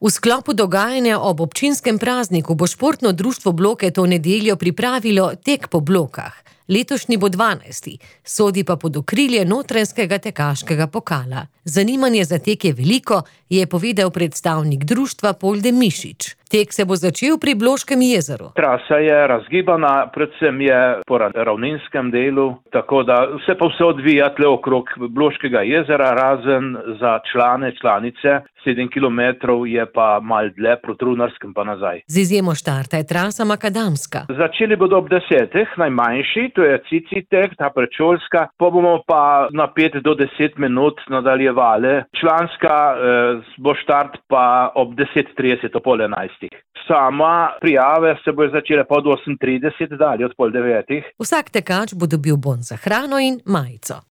V sklopu dogajanja ob občinskem prazniku bo športno društvo Bloke to nedeljo pripravilo tek po Blokah. Letošnji bo 12. Sodi pa pod okrilje Notranjskega tekaškega pokala. Zanimanje za tek je veliko, je povedal predstavnik društva Polde Mišič. Tek se bo začel pri Bloškem jezeru. Trasa je razgibana, predvsem je po ravninskem delu, tako da se odvija tle okrog Bloškega jezera, razen za članice. 7 kilometrov je pa malo dlje proti Runarskem pa nazaj. Z izjemo štarta je trasa makadamska. Začeli bodo ob 10, najmanjši, to je Cicitek, ta predšolska, pa bomo pa na 5 do 10 minut nadaljevali. Članska bo štart pa ob 10:30, ob 11. Sama prijave se bo začela pa od 8:30 dalje, od 8:30. Vsak tekač bo dobil bon za hrano in majico.